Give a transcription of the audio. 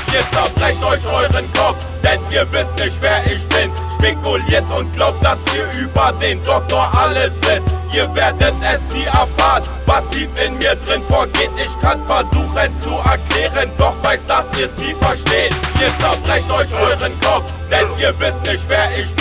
Ihr zerbrecht euch euren Kopf, denn ihr wisst nicht, wer ich bin. Spekuliert und glaubt, dass ihr über den Doktor alles wisst. Ihr werdet es nie erfahren, was tief in mir drin vorgeht. Ich kann's versuchen zu erklären, doch weiß, dass ihr's nie versteht. Ihr zerbrecht euch euren Kopf, denn ihr wisst nicht, wer ich bin.